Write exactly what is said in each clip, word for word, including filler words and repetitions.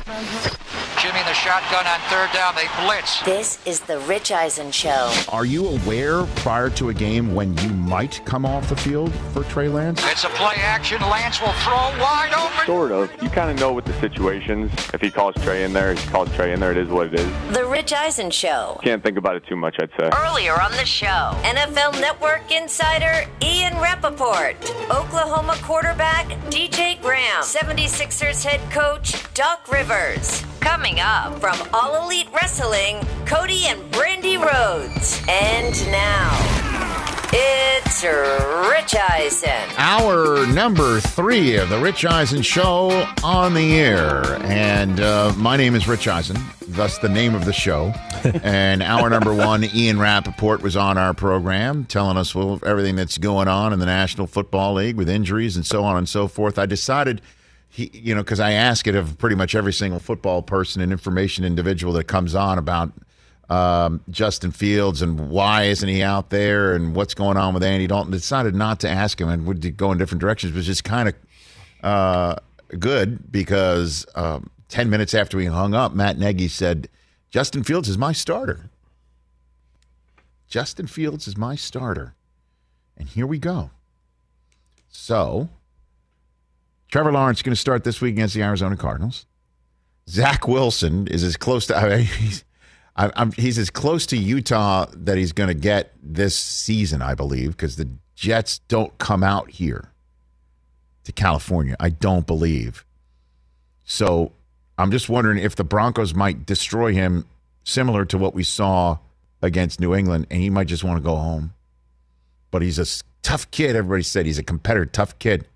Jimmy in the shotgun on third down. They blitz. This is the Rich Eisen Show. Are you aware prior to a game when you might come off the field for Trey Lance? It's a play action. Lance will throw wide open. Sort of. You kind of know with the situations. If he calls Trey in there, he calls Trey in there. It is what it is. The Rich Eisen Show. Can't think about it too much, I'd say. Earlier on the show, N F L Network insider Ian Rappaport, Oklahoma quarterback D J Graham, seventy-sixers head coach Doc Rivers. Coming up from All Elite Wrestling, Cody and Brandy Rhodes. And now, it's Rich Eisen. Hour number three of the Rich Eisen Show on the air. And uh, my name is Rich Eisen, thus the name of the show. And hour number one, Ian Rappaport was on our program telling us well, everything that's going on in the National Football League with injuries and so on and so forth. I decided... He, you know, because I ask it of pretty much every single football person and information individual that comes on about um, Justin Fields and why isn't he out there and what's going on with Andy Dalton. Decided not to ask him and would go in different directions, which is kind of uh, good because um, ten minutes after we hung up, Matt Nagy said, Justin Fields is my starter. Justin Fields is my starter. And here we go. So... Trevor Lawrence is going to start this week against the Arizona Cardinals. Zach Wilson is as close to I mean, he's, I, I'm, he's as close to Utah that he's going to get this season, I believe, because the Jets don't come out here to California. I don't believe. So I'm just wondering if the Broncos might destroy him, similar to what we saw against New England, and he might just want to go home. But he's a tough kid. Everybody said he's a competitor, tough kid.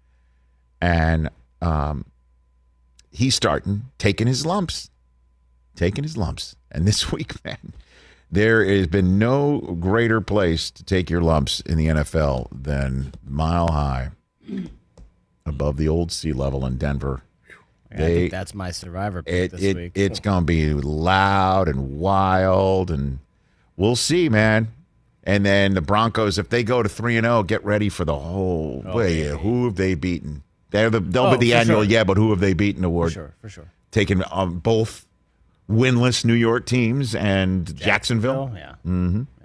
And um, he's starting, taking his lumps, taking his lumps. And this week, man, there has been no greater place to take your lumps in the N F L than Mile High, above the old sea level in Denver. Yeah, they, I think that's my survivor pick it, this it, week. It's going to be loud and wild, and we'll see, man. And then the Broncos, if they go to three and oh, get ready for the whole oh, way. yeah. Who have they beaten? They're the, they'll oh, be the annual, sure. yeah, but who have they beaten award? For sure, for sure. Taking um, both winless New York teams and Jacksonville. Jacksonville yeah. Mm-hmm. yeah.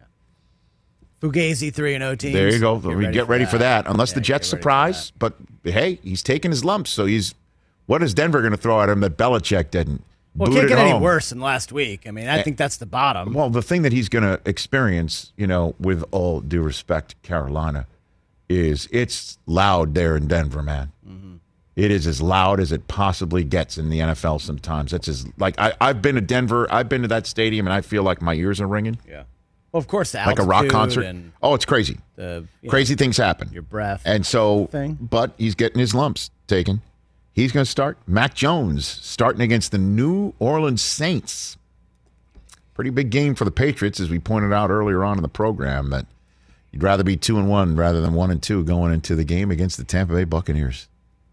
Fugazi three and oh teams. There you go. Get we ready, get for, ready that. for that. Unless yeah, the Jets get ready surprise. But, hey, he's taking his lumps. So he's – what is Denver going to throw at him that Belichick didn't? Well, it Boot can't get home. any worse than last week. I mean, I think that's the bottom. Well, the thing that he's going to experience, you know, with all due respect to Carolina, is it's loud there in Denver, man. Mm-hmm. It is as loud as it possibly gets in the N F L sometimes. That's as like I, I've been to Denver. I've been to that stadium, and I feel like my ears are ringing. Yeah. Well, of course, the like a rock altitude concert. and Oh, it's crazy. the, you Crazy know, things happen. your breath And so, thing. but he's getting his lumps taken. He's going to start. Mac Jones starting against the New Orleans Saints. Pretty big game for the Patriots, as we pointed out earlier on in the program, that you'd rather be two and one rather than one and two going into the game against the Tampa Bay Buccaneers.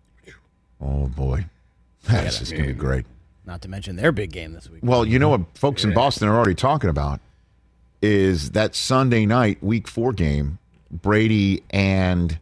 Oh, boy. That's just going to be great. Not to mention their big game this week. Well, you know what folks in Boston are already talking about is that Sunday night week four game, Brady and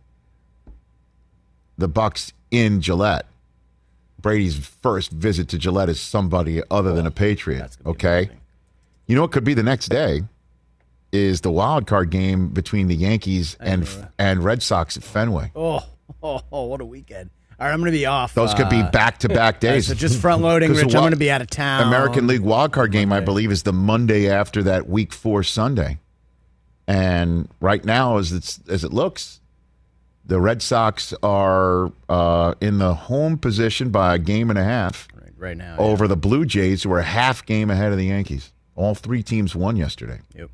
the Bucs in Gillette. Brady's first visit to Gillette is somebody other oh, than a Patriot, okay? Amazing. You know what could be the next day is the wild card game between the Yankees and and Red Sox at Fenway. Oh, oh, oh what a weekend. All right, I'm going to be off. Those could be back-to-back days. Right, so just front-loading, Rich. I'm going to be out of town. American League wildcard game, Monday. I believe, is the Monday after that week four Sunday. And right now, as it's, as it looks, the Red Sox are uh, in the home position by a game and a half right, right now over yeah. the Blue Jays, who are a half game ahead of the Yankees. All three teams won yesterday. Yep.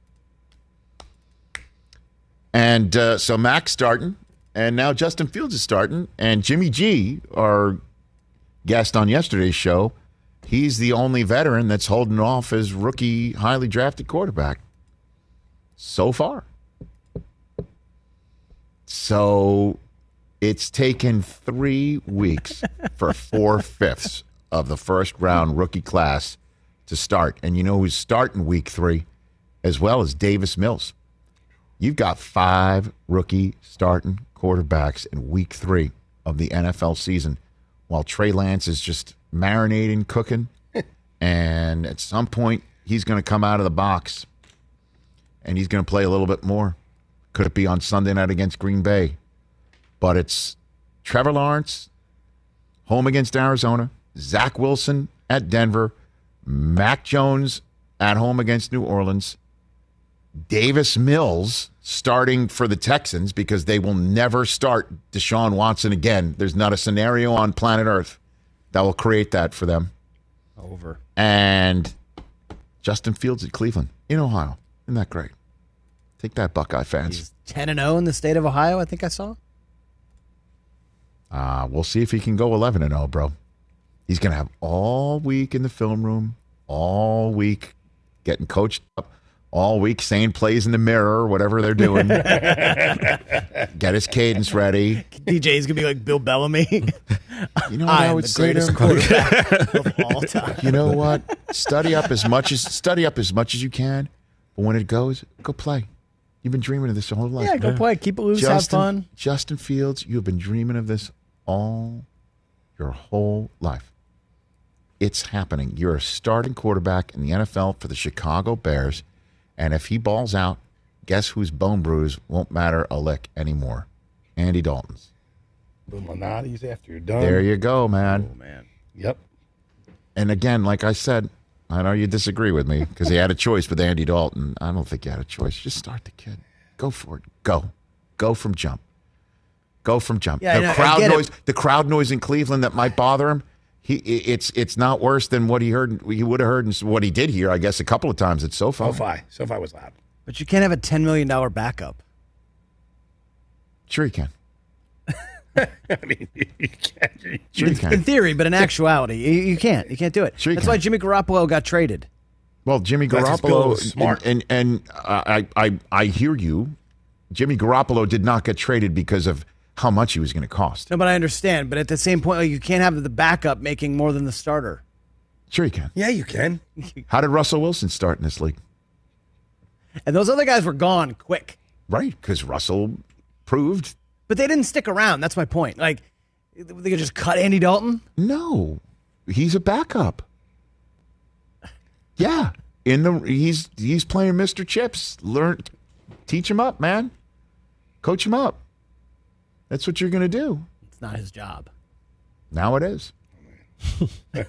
And uh, so Mac's starting. And now Justin Fields is starting. And Jimmy G, our guest on yesterday's show, he's the only veteran that's holding off his rookie, highly drafted quarterback so far. So it's taken three weeks for four-fifths of the first-round rookie class to start. And you know who's starting week three as well as Davis Mills. You've got five rookie starting quarterbacks in week three of the N F L season, while Trey Lance is just marinating, cooking. And at some point, he's going to come out of the box and he's going to play a little bit more. Could it be on Sunday night against Green Bay? But it's Trevor Lawrence, home against Arizona, Zach Wilson at Denver, Mac Jones at home against New Orleans, Davis Mills starting for the Texans because they will never start Deshaun Watson again. There's not a scenario on planet Earth that will create that for them. Over. And Justin Fields at Cleveland in Ohio. Isn't that great? Take that, Buckeye fans. He's ten and oh in the state of Ohio, I think I saw. Uh, we'll see if he can go eleven and oh, bro. He's going to have all week in the film room, all week getting coached up, all week saying plays in the mirror, whatever they're doing. Get his cadence ready. D J's going to be like Bill Bellamy. You know what I, I would the say to greatest him? quarterback of all time. You know what? Study up as much as study up as much as you can, but when it goes, go play. You've been dreaming of this your whole life. Yeah, go play. Keep it loose. Justin, have fun. Justin Fields, you have been dreaming of this all your whole life. It's happening. You're a starting quarterback in the N F L for the Chicago Bears, and if he balls out, guess whose bone bruise won't matter a lick anymore? Andy Dalton's. Illuminati's after you're done. There you go, man. Oh, man. Yep. And again, like I said, I know you disagree with me because he had a choice with Andy Dalton. I don't think he had a choice. Just start the kid. Go for it. Go. Go from jump. Go from jump. Yeah, the I- I crowd get it. noise. The crowd noise in Cleveland that might bother him. He, it's it's not worse than what he heard. He would have heard and what he did hear. I guess a couple of times at SoFi. SoFi. SoFi was loud. But you can't have a ten million dollars backup. Sure you can. I mean, you can't. You, Sure you In can. theory, but in actuality, you, you can't. You can't do it. Sure you That's can. why Jimmy Garoppolo got traded. Well, Jimmy That's his goal, Garoppolo, is smart. and and, and I, I I hear you. Jimmy Garoppolo did not get traded because of how much he was going to cost. No, but I understand. But at the same point, like, you can't have the backup making more than the starter. Sure you can. yeah, you can. How did Russell Wilson start in this league? And those other guys were gone quick. Right, because Russell proved But they didn't stick around. That's my point. Like, they could just cut Andy Dalton. no, he's a backup. Yeah, in the he's he's playing Mister Chips. Learn, teach him up, man. Coach him up. That's what you're going to do. It's not his job. Now it is. I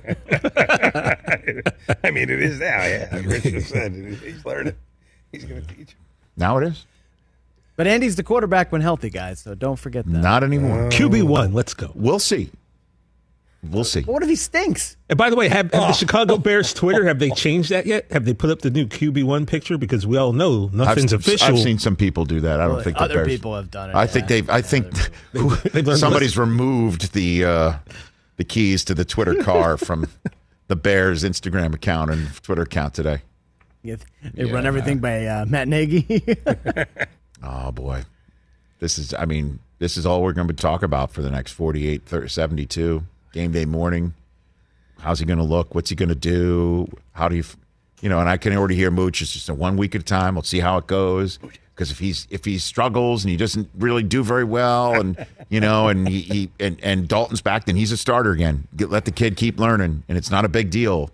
mean, it is now. Yeah, like Rich just said, he's learning. He's going to teach. Now it is. But Andy's the quarterback when healthy, guys. So don't forget that. Not anymore. Q B one, let's go. We'll see. We'll see. But what if he stinks? And by the way, have, have Oh. the Chicago Bears Twitter, have they changed that yet? Have they put up the new Q B one picture? Because we all know nothing's I've, official. I've seen some people do that. I don't Well, think the other Bears- people have done it, I yeah. think they've. I think They've learned somebody's removed the uh, the keys to the Twitter car from the Bears Instagram account and Twitter account today. Yeah, They Yeah. run everything by uh, Matt Nagy. Oh boy, this is. I mean, this is all we're going to talk about for the next forty-eight, thirty, seventy-two game day morning. How's he going to look? What's he going to do? How do you, you know? And I can already hear Mooch. It's just a one week at a time. We'll see how it goes. Because if he's if he struggles and he doesn't really do very well, and you know, and he, he and, and Dalton's back, then he's a starter again. Get, let the kid keep learning, and it's not a big deal.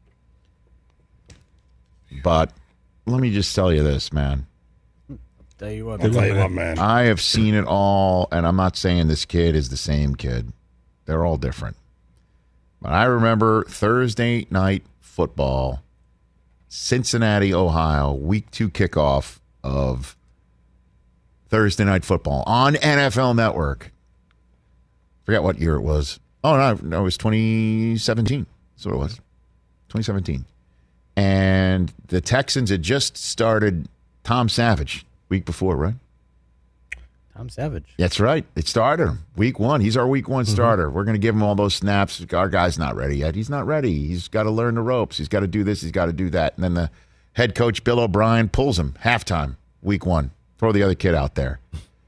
But let me just tell you this, man. Tell you what, I'll tell you what, man. I have seen it all, and I'm not saying this kid is the same kid. They're all different. But I remember Thursday night football, Cincinnati, Ohio, week two kickoff of Thursday night football on N F L Network. Forget what year it was. Oh, no, no, it was twenty seventeen. That's what it was. twenty seventeen. And the Texans had just started Tom Savage week before, right? Tom Savage. That's right. It started him. Week one. He's our week one starter. We're going to give him all those snaps. Our guy's not ready yet. He's not ready. He's got to learn the ropes. He's got to do this. He's got to do that. And then the head coach, Bill O'Brien, pulls him halftime, week one. Throw the other kid out there.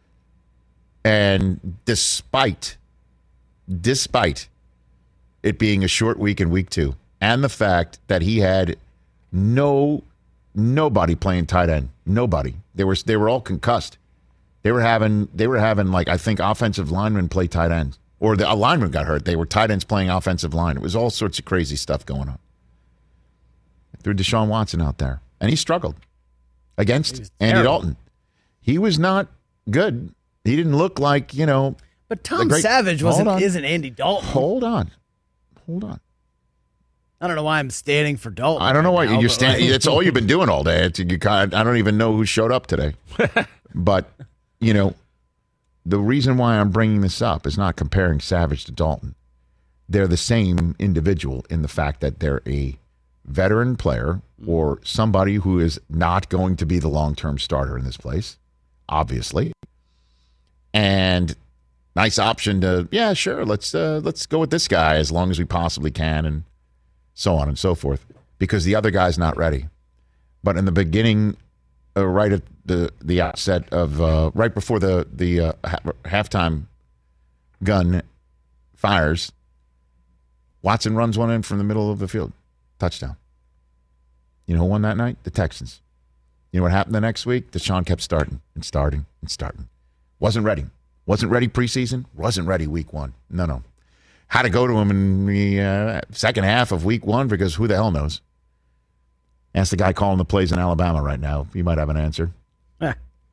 And despite, despite it being a short week in week two, and the fact that he had no, nobody playing tight end, nobody. They were they were all concussed. They were having they were having like I think offensive linemen play tight ends or the alignment got hurt. They were tight ends playing offensive line. It was all sorts of crazy stuff going on. Threw Deshaun Watson out there, and he struggled against Andy terrible. Dalton. He was not good. He didn't look like, you know. But Tom great- Savage Hold wasn't on. isn't Andy Dalton. Hold on. Hold on. I don't know why I'm standing for Dalton. I don't know why right now, you but, stand. like, It's all you've been doing all day. It's, you kind I don't even know who showed up today. But, you know, the reason why I'm bringing this up is not comparing Savage to Dalton. They're the same individual in the fact that they're a veteran player or somebody who is not going to be the long-term starter in this place, obviously. And nice option to, yeah, sure, let's uh, let's go with this guy as long as we possibly can, and so on and so forth, because the other guy's not ready. But in the beginning, uh, right at the the outset of uh, right before the the uh, ha- halftime gun fires, Watson runs one in from the middle of the field, touchdown. You know who won that night? The Texans. You know what happened the next week? Deshaun kept starting and starting and starting. Wasn't ready. Wasn't ready preseason. Wasn't ready week one. No, no. Had to go to him in the uh, second half of week one because who the hell knows? Ask the guy calling the plays in Alabama right now. He might have an answer. eh.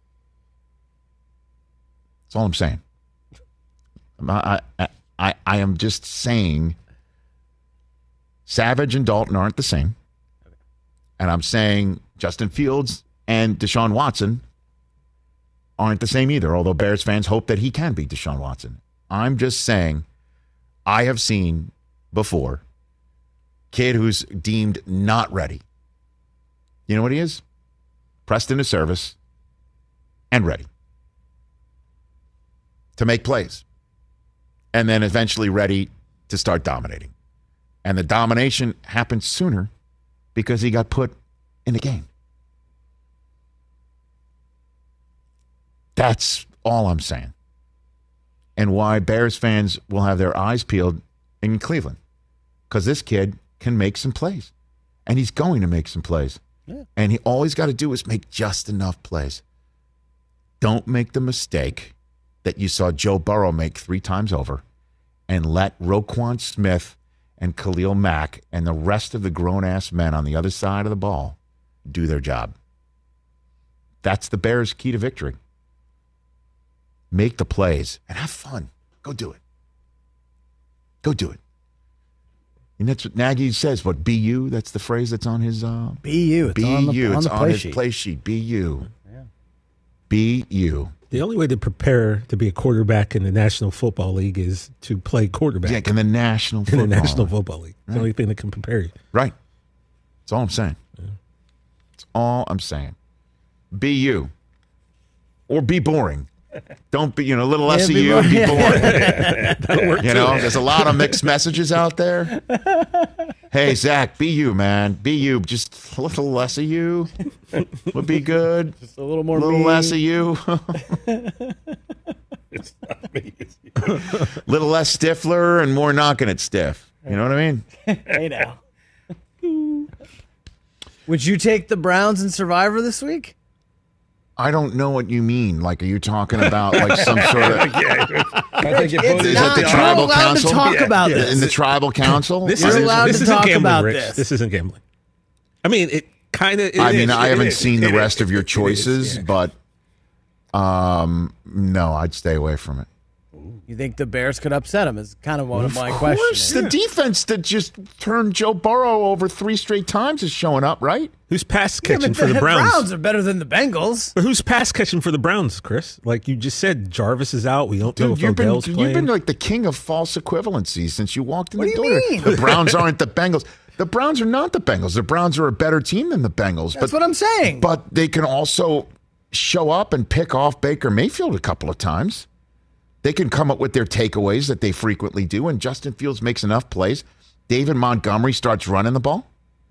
That's all I'm saying. I, I, I, I am just saying Savage and Dalton aren't the same. And I'm saying Justin Fields and Deshaun Watson aren't the same either, although Bears fans hope that he can be Deshaun Watson. I'm just saying I have seen before kid who's deemed not ready. You know what he is? Pressed into service and ready to make plays. And then eventually ready to start dominating. And the domination happened sooner because he got put in the game. That's all I'm saying. And why Bears fans will have their eyes peeled in Cleveland. Because this kid can make some plays. And he's going to make some plays. Yeah. And he all he's got to do is make just enough plays. Don't make the mistake that you saw Joe Burrow make three times over and let Roquan Smith and Khalil Mack and the rest of the grown-ass men on the other side of the ball do their job. That's the Bears' key to victory. Make the plays and have fun. Go do it. Go do it. And that's what Nagy says. What, B U? That's the phrase that's on his... Uh, B U. It's B U. on the, on it's the on play his sheet. play sheet. B U. Yeah. B U. The only way to prepare to be a quarterback in the National Football League is to play quarterback Yeah, in the National in Football the National League. Football League. It's Right. the only thing that can prepare you. Right. That's all I'm saying. Yeah. That's all I'm saying. Be you. Or be boring. Don't be, you know, a little less Yeah, of be you, boring. be boring. That'll work You too. know, there's a lot of mixed messages out there. Hey, Zach, be you, man. Be you. Just a little less of you would be good. Just a little more A little me. less of you. It's not me. It's little less Stifler and more knocking it stiff. You know what I mean? Hey now. Would you take the Browns in Survivor this week? I don't know what you mean. Like, are you talking about like some sort of... I think you It's voted Is not, that the you're tribal allowed council? to talk Yeah, about yeah. this. in the tribal council? This You're isn't, allowed this to isn't talk gambling, about Rich. this. This isn't gambling. I mean, it kind of. I mean, I haven't is. seen the It rest is. of your It is, choices, yeah. but um, no, I'd stay away from it. You think the Bears could upset them is kind of one of my Of questions. course, the defense that just turned Joe Burrow over three straight times is showing up, right? Who's pass Yeah, catching but for the Browns? Browns are better than the Bengals. But who's pass catching for the Browns, Chris? Like you just said, Jarvis is out. We don't know Dude, if you've been, Odell's you've playing. been like the king of false equivalency since you walked in What the do you door. mean? The Browns aren't the Bengals. The Browns are not the Bengals. The Browns are a better team than the Bengals. That's but, what I'm saying. But they can also show up and pick off Baker Mayfield a couple of times. They can come up with their takeaways that they frequently do, and Justin Fields makes enough plays. David Montgomery starts running the ball.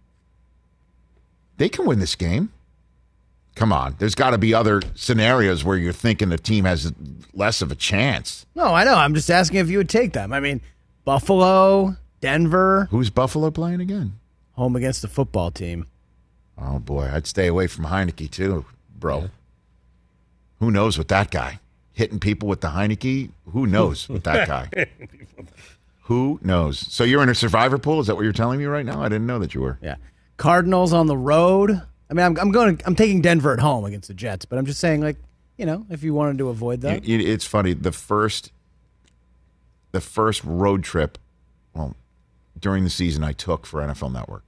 They can win this game. Come on. There's got to be other scenarios where you're thinking the team has less of a chance. No, I know. I'm just asking if you would take them. I mean, Buffalo, Denver, Who's Buffalo playing again? home against the football team. Oh, boy. I'd stay away from Heineke, too, bro. Who knows with that guy? hitting people with the Heineke. Who knows with that guy? Who knows? So you're in a survivor pool? Is that what you're telling me right now? I didn't know that you were. Yeah. Cardinals on the road. I mean, I'm, I'm going. I'm taking Denver at home against the Jets, but I'm just saying, like, you know, if you wanted to avoid that, it, it's funny. The first, the first road trip, well, during the season I took for N F L Network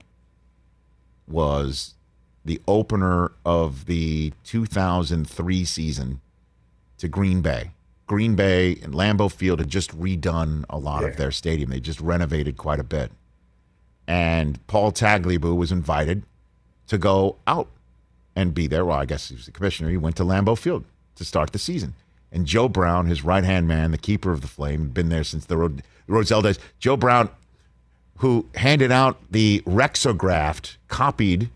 was the opener of the two thousand three season to Green Bay. Green Bay and Lambeau Field had just redone a lot yeah. of their stadium. They just renovated quite a bit. And Paul Tagliabue was invited to go out and be there. Well, I guess he was the commissioner. He went to Lambeau Field to start the season. And Joe Brown, his right-hand man, the keeper of the flame, had been there since the Rod- Rozelle days. Joe Brown, who handed out the Rexographed, copied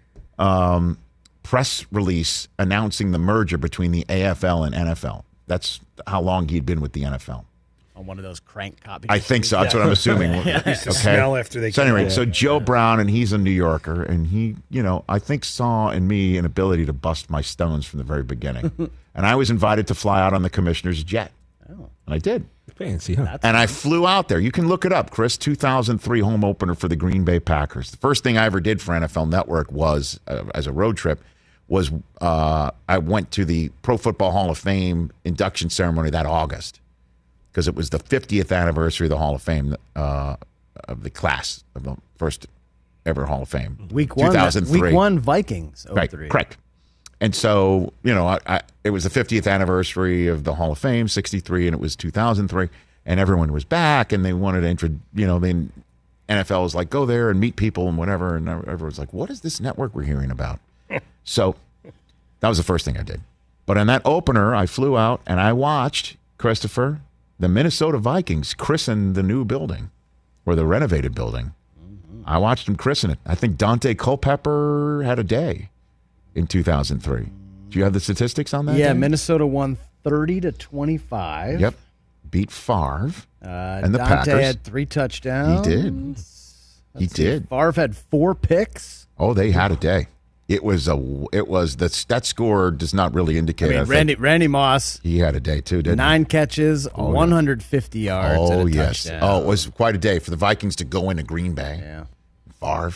um, press release announcing the merger between the A F L and N F L. That's how long he'd been with the N F L. On one of those crank copies. I think so. That's yeah. what I'm assuming. yeah. Used to okay. smell after they so anyway, out. so Joe Brown, and he's a New Yorker, and he, you know, I think saw in me an ability to bust my stones from the very beginning. And I was invited to fly out on the commissioner's jet. Oh. And I did. Fancy, huh? That's and nice. I flew out there. You can look it up, Chris. two thousand three home opener for the Green Bay Packers. The first thing I ever did for N F L Network was, uh, as a road trip, was uh, I went to the Pro Football Hall of Fame induction ceremony that August because it was the fiftieth anniversary of the Hall of Fame, uh, of the class of the first ever Hall of Fame. Week one, week one Vikings. oh three. Right, correct. And so, you know, I, I, it was the fiftieth anniversary of the Hall of Fame, sixty-three, and it was two thousand three, and everyone was back, and they wanted to intro, you know, then N F L was like, go there and meet people and whatever, and everyone's like, what is this network we're hearing about? So that was the first thing I did. But in that opener, I flew out and I watched, Christopher, the Minnesota Vikings christen the new building or the renovated building. Mm-hmm. I watched them christen it. I think Dante Culpepper had a day in two thousand three. Do you have the statistics on that? Yeah, day? Minnesota won thirty to twenty-five. Yep. Beat Favre uh, and the Dante Packers. had three touchdowns. He did. Let's he see. did. Favre had four picks. Oh, they had a day. It was a. It was that that score does not really indicate. I mean, I Randy Randy Moss. He had a day too, didn't nine he? catches, oh, one hundred fifty yards. Oh and a yes. touchdown. Oh, it was quite a day for the Vikings to go into Green Bay. Yeah. Favre,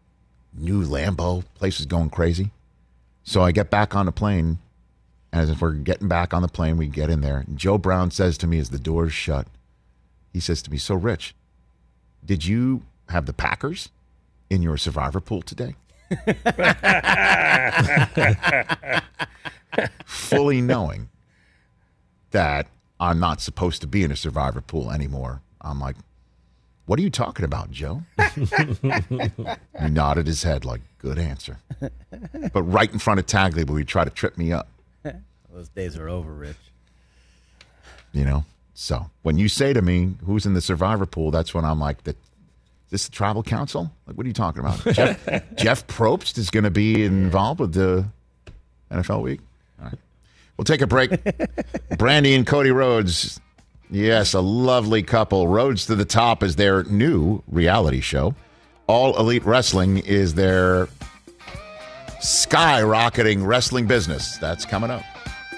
new Lambeau, place was going crazy. So I get back on the plane, and as we're getting back on the plane, we get in there. And Joe Brown says to me as the doors shut, he says to me, "So Rich, did you have the Packers in your survivor pool today?" Fully knowing that I'm not supposed to be in a survivor pool anymore, I'm like, what are you talking about, Joe? He nodded his head like, good answer. But right in front of Tagliabue, he tried to trip me up. Those days are over, Rich. You know? So when you say to me, who's in the survivor pool, that's when I'm like, the Is this the tribal council? Like, what are you talking about? Jeff, Jeff Probst is going to be involved with the N F L week. All right. We'll take a break. Brandy and Cody Rhodes. Yes, a lovely couple. Rhodes to the Top is their new reality show. All Elite Wrestling is their skyrocketing wrestling business. That's coming up.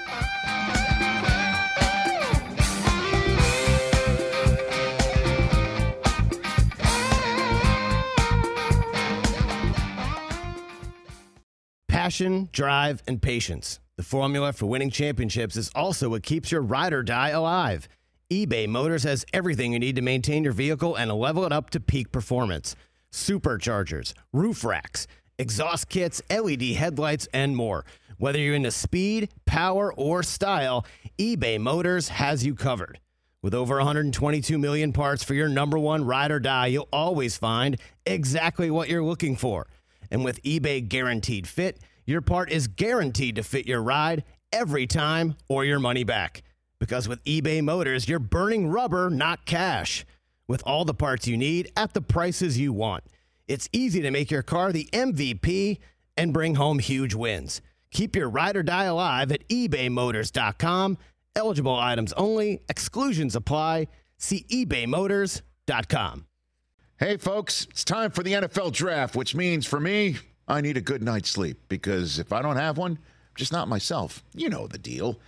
Passion, drive, and patience. The formula for winning championships is also what keeps your ride or die alive. eBay Motors has everything you need to maintain your vehicle and level it up to peak performance. Superchargers, roof racks, exhaust kits, L E D headlights, and more. Whether you're into speed, power, or style, eBay Motors has you covered. With over one hundred twenty-two million parts for your number one ride or die, you'll always find exactly what you're looking for. And with eBay Guaranteed Fit, your part is guaranteed to fit your ride every time or your money back. Because with eBay Motors, you're burning rubber, not cash. With all the parts you need at the prices you want. It's easy to make your car the M V P and bring home huge wins. Keep your ride or die alive at ebay motors dot com. Eligible items only. Exclusions apply. See ebay motors dot com. Hey, folks, it's time for the N F L draft, which means for me, I need a good night's sleep because if I don't have one, I'm just not myself. You know the deal.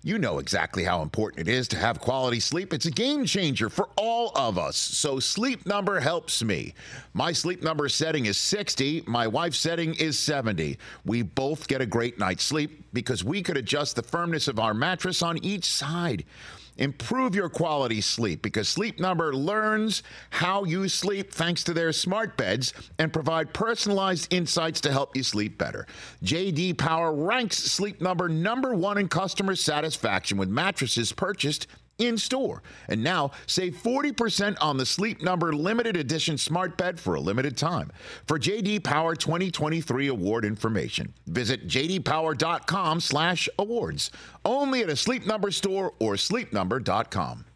You know exactly how important it is to have quality sleep. It's a game changer for all of us. So Sleep Number helps me. My Sleep Number setting is sixty. My wife's setting is seventy. We both get a great night's sleep because we could adjust the firmness of our mattress on each side. Improve your quality sleep because Sleep Number learns how you sleep thanks to their smart beds and provide personalized insights to help you sleep better. J D Power ranks Sleep Number number one in customer satisfaction with mattresses purchased in store. And now save forty percent on the Sleep Number limited edition smart bed for a limited time. For J D Power twenty twenty-three award information, visit j d power dot com slash awards. Only at a Sleep Number store or sleep number dot com.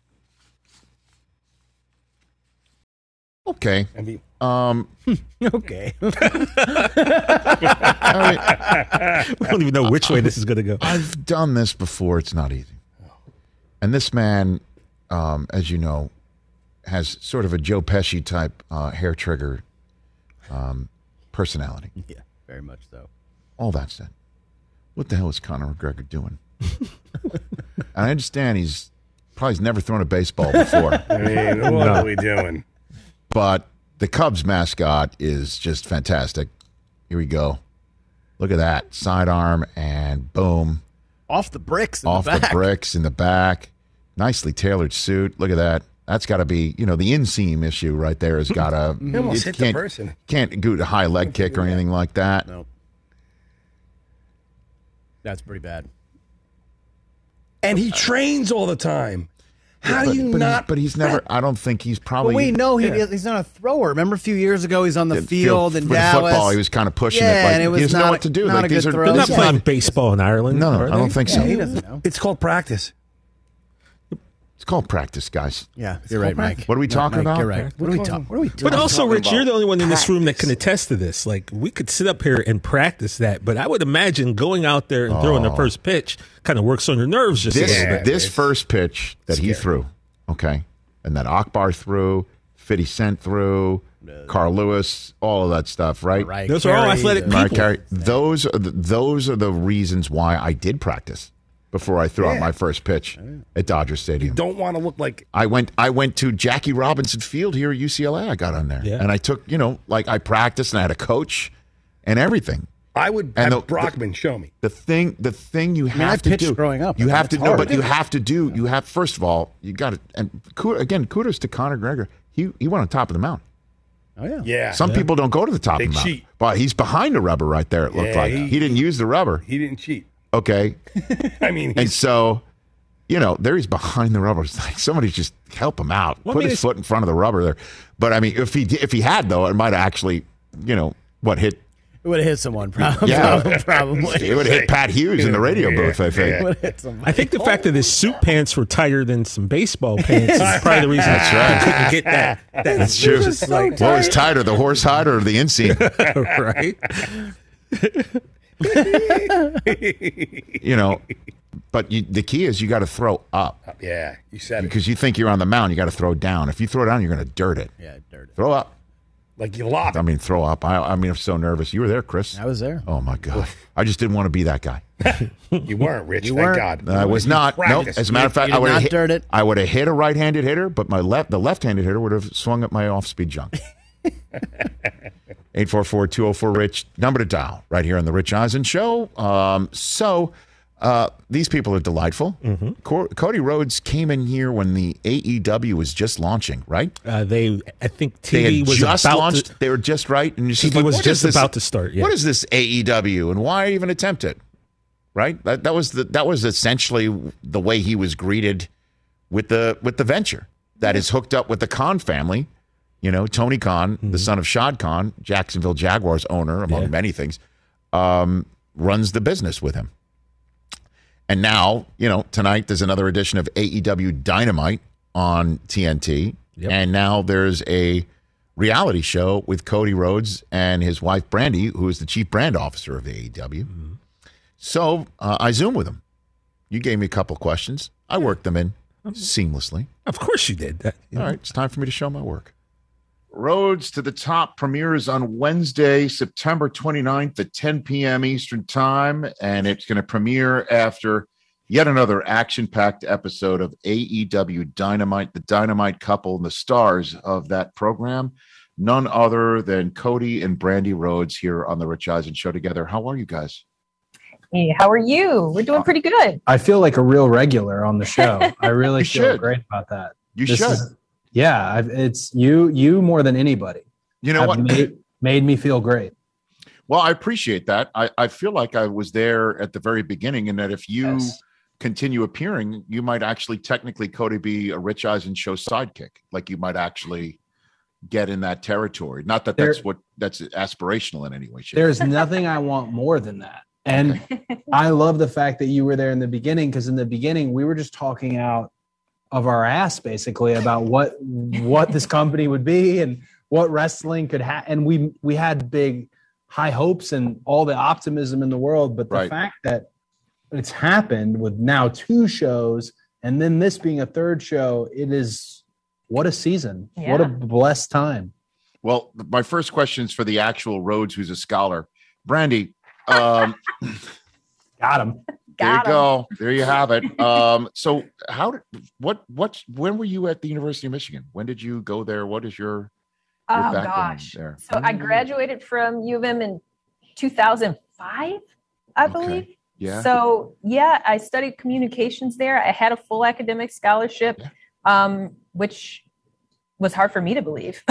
Okay. Um, Okay. I mean, We don't even know which way this is going to go. I've done this before. It's not easy. And this man, um, as you know, has sort of a Joe Pesci type uh, hair trigger um, personality. Yeah, very much so. All that said, what the hell is Conor McGregor doing? And I understand he's probably has never thrown a baseball before, I mean, what No. are we doing? but the Cubs mascot is just fantastic. Here we go. Look at that sidearm and boom. Off the bricks in Off the the, back. bricks in the back. Nicely tailored suit. Look at that. That's got to be, you know, the inseam issue right there has got to. He almost hit the person. Can't do a high leg kick or anything like that. No. That's pretty bad. And he trains all the time. How but, do you but not? He's, but he's never. I don't think he's probably. But we know he, Yeah. he's not a thrower. Remember a few years ago, he's on the Yeah, field in with Dallas. football, he was kind of pushing Yeah, it. Like, and it was he doesn't not know a- what to do. not Like, a these good are, throw. They're these not Yeah. playing baseball in Ireland. No, are I they? don't think so. Yeah, he doesn't know. It's called practice. It's called practice, guys. Yeah, you're right, Mike. What are we No, talking Mike, about? You're right. What are we talking? What are we doing? But also, talking Rich, you're the only one in this about room that can attest to this. Like, we could sit up here and practice that, but I would imagine going out there and throwing the first pitch kind of works on your nerves just This a little bit. this it's first pitch that he threw, okay, and that Akbar threw, fifty Cent threw, Carl Lewis, all of that stuff, right? Right. Those are all athletic Mariah people. Carey, those are the, those are the reasons why I did practice before I threw out Yeah. my first pitch at Dodger Stadium. Don't want to look like I went I went to Jackie Robinson Field here at U C L A. I got on there. Yeah. And I took, you know, like I practiced and I had a coach and everything. I would And have the- Brockman show me. The thing the thing you mean, I have to pitched do growing up. You I mean, have to it's know, hard. but you have to do you have first of all, you got to and kudos, again, kudos to Conor McGregor. He he went on top of the mountain. Oh yeah. Yeah. Some people don't go to the top They of the mountain. cheat. But he's behind the rubber right there, it looked Yeah, like. He, he- didn't use the rubber. He didn't cheat. Okay. I mean, And he's, so, you know, there he's behind the rubber. It's like somebody just help him out. Well, I Put mean, his it's- foot in front of the rubber there. But I mean, if he did- if he had though, it might have actually, you know, what hit. It would have hit someone. Probably. Yeah. probably. It would have hit Pat Hughes in the radio booth. I think. Yeah. Would have hit someone. I think the fact that his suit pants were tighter than some baseball pants is probably the reason That's right. he couldn't get that. that That's true. just like, What was tighter, the horse hide or the inseam? right? You know, but you, the key is you got to throw up yeah, you said it. because you think you're on the mound. You got to throw down. If you throw down, you're going to dirt it. Yeah, dirty. Throw up. Like you lobbed. I mean, throw up. I, I mean, I'm so nervous. You were there, Chris. I was there. Oh my God! I just didn't want to be that guy. You weren't, Rich. You thank weren't. God. I was You not. No, practiced. as a matter of fact, you I did would not have hit, dirt it. I would have hit a right-handed hitter, but my left, the left-handed hitter would have swung at my off-speed junk. eight four four, two oh four, Rich, number to dial right here on the Rich Eisen Show. Um, so uh, these people are delightful. Mm-hmm. Co- Cody Rhodes came in here when the A E W was just launching, right? Uh, they, I think They T V had was just about launched. to, They were just right, and you're just T V like, was what just is this- about to start, yeah. What is this A E W, and why even attempt it? Right. That that was the that was essentially the way he was greeted with the with the venture that is hooked up with the Khan family. You know, Tony Khan, Mm-hmm. the son of Shad Khan, Jacksonville Jaguars owner, among Yeah. many things, um, runs the business with him. And now, you know, tonight there's another edition of A E W Dynamite on T N T. Yep. And now there's a reality show with Cody Rhodes and his wife, Brandy, who is the chief brand officer of the A E W. Mm-hmm. So uh, I Zoom with him. You gave me a couple questions. I worked them in seamlessly. of course you did. That, you All know. right, it's time for me to show my work. Roads to the Top premieres on Wednesday, September twenty-ninth at ten p.m. Eastern Time, and it's going to premiere after Yet another action-packed episode of A E W Dynamite, the Dynamite couple and the stars of that program. None other than Cody and Brandy Rhodes here on the Rich Eisen Show together. How are you guys? Hey, how are you? We're doing pretty good. I feel like a real regular on the show. I really You feel should. great about that. You This should. is- yeah, I've, it's you. You more than anybody. You know have what? Made, made me feel great. Well, I appreciate that. I, I feel like I was there at the very beginning, and that if you Yes. continue appearing, you might actually technically, Cody, be a Rich Eisen Show sidekick. Like you might actually get in that territory. Not that There- that's what that's aspirational in any way. Shape. There's nothing I want more than that. And I love the fact that you were there in the beginning, because in the beginning we were just talking out of our ass basically about what what this company would be and what wrestling could have. And we we had big high hopes and all the optimism in the world. But the Right. fact that it's happened with now two shows and then this being a third show, it is what a season. What a Yeah. blessed time. Well, my first question is for the actual Rhodes, who's a scholar. Brandy, um, Got him. there you Got 'em. go. There you have it. Um, so how did what what when were you at the University of Michigan? When did you go there? What is your your Oh background gosh. there? So I graduated from U of M in two thousand five, I Okay. believe. Yeah. So yeah, I studied communications there. I had a full academic scholarship, Yeah. um, which was hard for me to believe,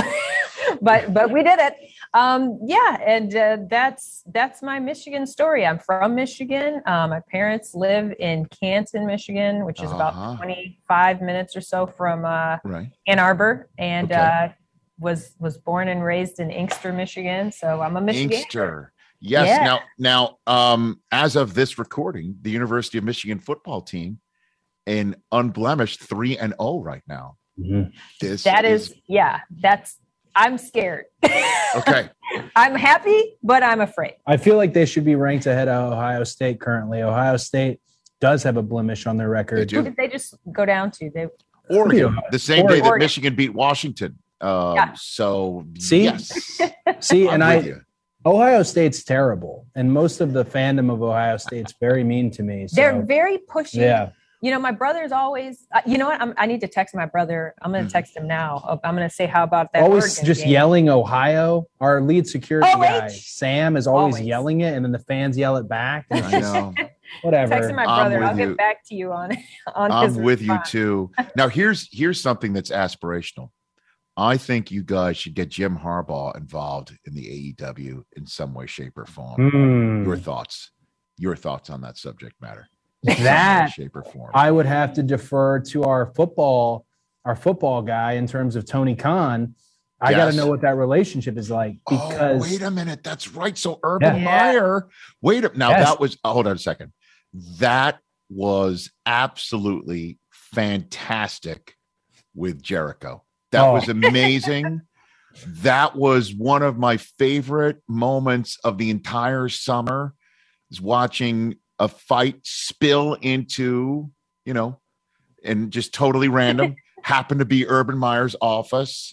but but we did it. Um, yeah, and uh, that's that's my Michigan story. I'm from Michigan. Um, my parents live in Canton, Michigan, which is Uh-huh. about twenty-five minutes or so from uh, Right. Ann Arbor, and Okay. uh, was was born and raised in Inkster, Michigan. So I'm a Michigan. Inkster. Yes. Yeah. Now, now, um, as of this recording, the University of Michigan football team in unblemished three and oh right now. This That is, yeah, that's, I'm scared. okay. I'm happy, but I'm afraid. I feel like they should be ranked ahead of Ohio State currently. Ohio State does have a blemish on their They record. Who do. did they just go down to? They Oregon, the same day that Oregon. Michigan beat Washington. Um, Yeah. So See? yes, See, I'm and with I, you. Ohio State's terrible, and most of the fandom of Ohio State's very mean to me. So, they're very pushy. yeah, You know, my brother's always. Uh, you know what? I'm, I need to text my brother. I'm going to text him now. Oh, I'm going to say, how about that? always Oregon just game? yelling Ohio. Our lead security O H. guy Sam is always, Always. yelling it, and then the fans yell it back. And it's I just know. whatever. Texting my I'm brother. with I'll you. get back to you on on I'm his with you response. too. Now here's here's something that's aspirational. I think you guys should get Jim Harbaugh involved in the A E W in some way, shape, or form. Hmm. Your thoughts? Your thoughts on that subject matter? In some way, That shape, or form. I would have to defer to our football, our football guy in terms of Tony Khan. I got to Yes. know what that relationship is like because oh, wait a minute. That's right. So Urban Yeah. Meyer. Wait a now. Yes. That was oh, hold on a second. That was absolutely fantastic with Jericho. That Oh. was amazing. That was one of my favorite moments of the entire summer. Is watching a fight spill into, you know, and just totally random, happened to be Urban Meyer's office,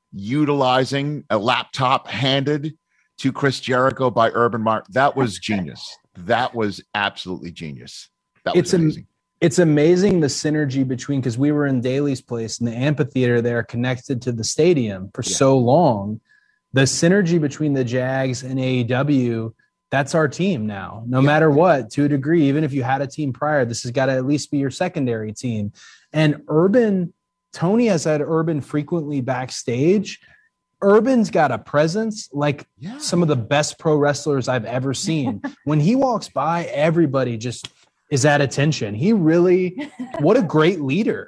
utilizing a laptop handed to Chris Jericho by Urban Meyer. That was genius. That was absolutely genius. That was It's am- amazing. it's amazing the synergy between, because we were in Daly's place in the amphitheater there connected to the stadium for Yeah. so long. The synergy between the Jags and A E W, that's our team now, no Yeah. matter what, to a degree. Even if you had a team prior, this has got to at least be your secondary team. And Urban, Tony has had Urban frequently backstage. Urban's got a presence like Yeah. some of the best pro wrestlers I've ever seen. When he walks by, everybody just is at attention. He really, what a great leader.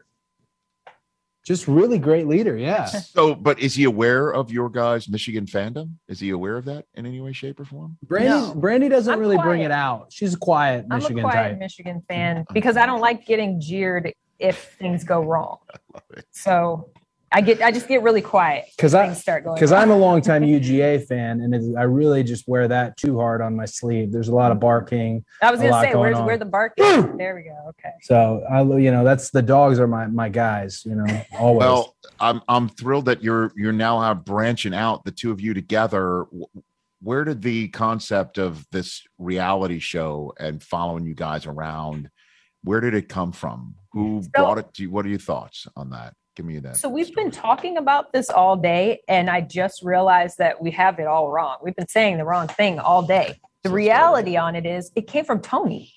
Just really great leader. Yeah. So, but is he aware of your guys' Michigan fandom? Is he aware of that in any way, shape, or form? Brandy, No. Brandy doesn't I'm really bring quiet. it out. She's a quiet I'm Michigan a quiet type. Michigan fan because I don't like getting jeered if things go wrong. Love it. So I get, I just get really quiet 'Cause if I- things start going. Because wrong. I'm a longtime U G A fan, and it's, I really just wear that too hard on my sleeve. There's a lot of barking. I was a going to lot say, going where's on. where the bark is? There we go. Okay. So I, you know, that's the dogs are my my guys. You know, always. Well, I'm I'm thrilled that you're you're now out branching out, the two of you together. Wh- Where did the concept of this reality show and following you guys around Where did it come from? Who So- brought it to you? What are your thoughts on that? Give me that. So we've story. been talking about this all day, and I just realized that we have it all wrong. We've been saying the wrong thing all day. The reality on it is it came from Tony.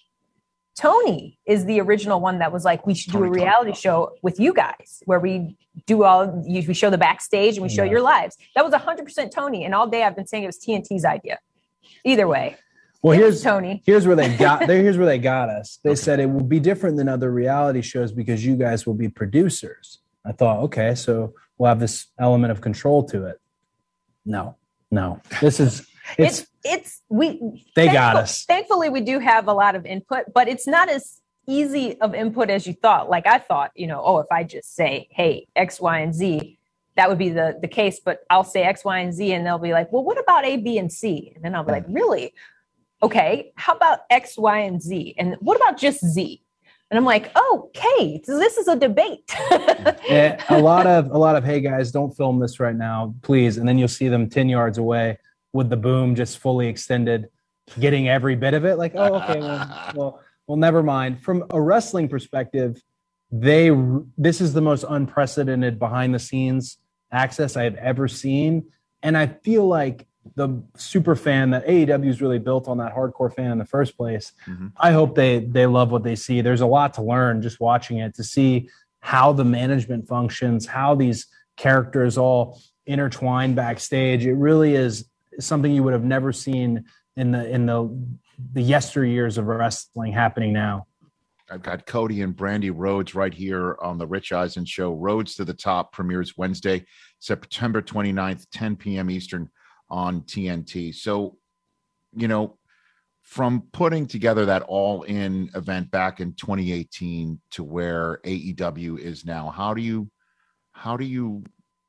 Tony is the original one that was like, we should do Tony a talked reality about it. show with you guys where we do all, you- we show the backstage and we show Yeah. your lives. That was one hundred percent Tony. And all day I've been saying it was T N T's idea. Either way. Well, It was here's Tony. Here's where they got. there- Here's where they got us. They said it will be different than other reality shows because you guys will be producers. I thought, okay, so we'll have this element of control to it. No, no. This is it's. It's, it's, we, They got thankful- us. Thankfully, we do have a lot of input, but it's not as easy of input as you thought. Like I thought, you know, oh, if I just say, hey, X, Y, and Z, that would be the, the case, but I'll say X, Y, and Z, and they'll be like, well, what about A, B, and C? And then I'll be like, really? Okay, how about X, Y, and Z? And what about just Z? And I'm like, okay, so this is a debate. Yeah, a lot of a lot of hey guys, don't film this right now, please. And then you'll see them ten yards away with the boom just fully extended, getting every bit of it. Like, oh, okay, well, well, well, never mind. From a wrestling perspective, they this is the most unprecedented behind the scenes access I have ever seen, and I feel like the super fan that A E W is really built on that hardcore fan in the first place. Mm-hmm. I hope they they love what they see. There's a lot to learn just watching it, to see how the management functions, how these characters all intertwine backstage. It really is something you would have never seen in the in the the yesteryears of wrestling happening now. I've got Cody and Brandy Rhodes right here on the Rich Eisen Show. Rhodes to the Top premieres Wednesday, September twenty-ninth, ten p.m. Eastern on T N T. So, you know, from putting together that all-in event back in twenty eighteen to where A E W is now, how do you how do you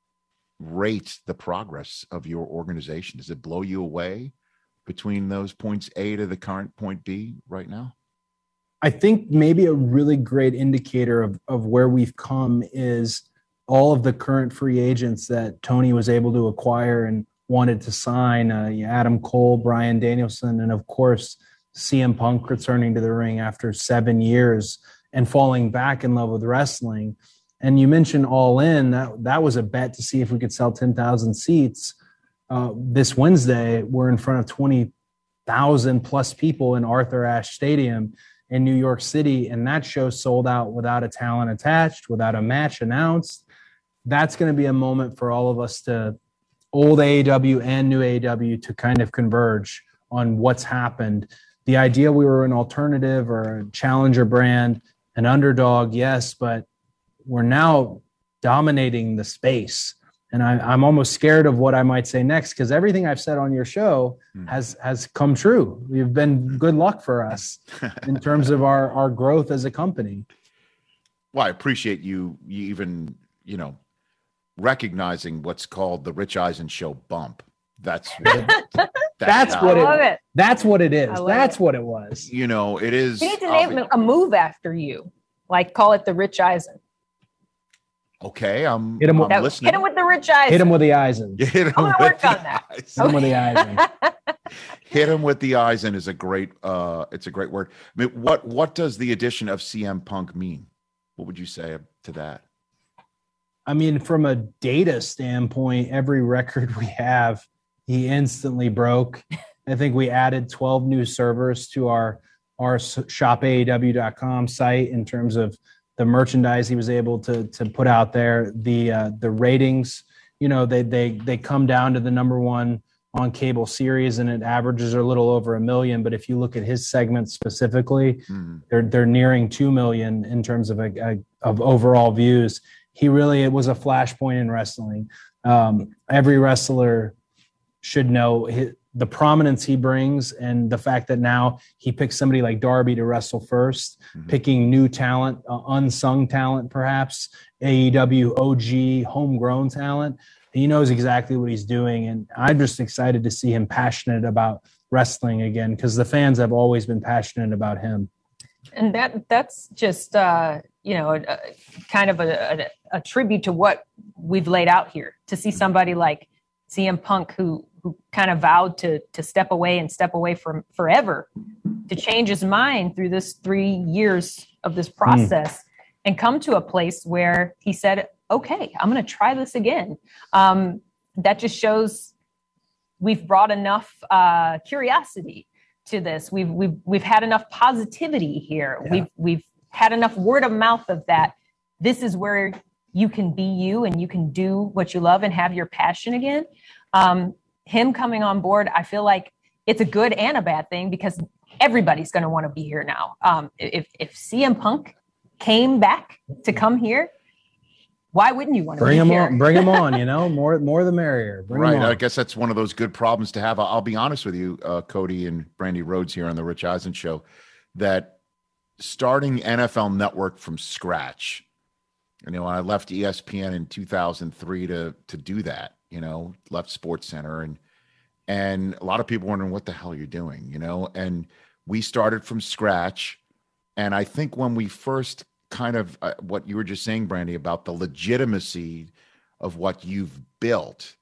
rate the progress of your organization? Does it blow you away between those points A to the current point B right now? I think maybe a really great indicator of, of where we've come is all of the current free agents that Tony was able to acquire and wanted to sign, uh, Adam Cole, Bryan Danielson, and of course, C M Punk returning to the ring after seven years and falling back in love with wrestling. And you mentioned All In, that, that was a bet to see if we could sell ten thousand seats. Uh, this Wednesday, we're in front of twenty thousand plus people in Arthur Ashe Stadium in New York City, and that show sold out without a talent attached, without a match announced. That's going to be a moment for all of us to, old A E W and new A E W, to kind of converge on what's happened. The idea we were an alternative or a challenger brand, an underdog, yes, but we're now dominating the space. And I, I'm almost scared of what I might say next, because everything I've said on your show Hmm. has has come true. You've been good luck for us in terms of our, our growth as a company. Well, I appreciate you, you even, you know, recognizing what's called the Rich Eisen Show bump. That's what, That's how- what I it, love it. That's what it is. I love That's it. what it was. you know, it is. You need to name obvi- a move after you, like call it the Rich Eisen. Okay, I'm, Hit 'em I'm with- That- listening. hit him with the Rich Eisen. Hit him with the Eisen. Hit him I'm gonna with work on the that. Eisen. Hit him with the Eisen. Hit him with the Eisen is a great. Uh, it's a great word. I mean, what what does the addition of C M Punk mean? What would you say to that? I mean, from a data standpoint, every record we have, he instantly broke. I think we added twelve new servers to our our shop A E W dot com site in terms of the merchandise he was able to to put out there. The uh, the ratings, you know, they they they come down to the number one on cable series, and it averages a little over a million. But if you look at his segment specifically, Mhm. they're they're nearing two million in terms of a, a of overall views. He really, it was a flashpoint in wrestling. Um, every wrestler should know his, the prominence he brings, and the fact that now he picks somebody like Darby to wrestle first, Mhm. picking new talent, uh, unsung talent, perhaps A E W O G homegrown talent. He knows exactly what he's doing, and I'm just excited to see him passionate about wrestling again, because the fans have always been passionate about him. And that that's just uh, you know a, a, kind of a, a, a tribute to what we've laid out here. To see somebody like C M Punk, who who kind of vowed to to step away and step away from forever, to change his mind through this three years of this process mm. and come to a place where he said, okay, I'm going to try this again. Um, that just shows we've brought enough uh, curiosity to this. We've, we've, we've had enough positivity here. Yeah. We've, we've had enough word of mouth of that. This is where you can be you and you can do what you love and have your passion again. Um, him coming on board, I feel like it's a good and a bad thing because everybody's going to want to be here now. Um, if, if C M Punk came back to come here, why wouldn't you want to bring be him here? on? Bring him on. You know, more more the merrier. Bring right. him on. I guess that's one of those good problems to have. I'll be honest with you, uh, Cody and Brandy Rhodes here on the Rich Eisen Show, that starting N F L Network from scratch. You know, I left E S P N in two thousand three to to do that. You know, left SportsCenter, and and a lot of people wondering what the hell you're doing. You know, and we started from scratch. And I think when we first kind of uh, what you were just saying, Brandy, about the legitimacy of what you've built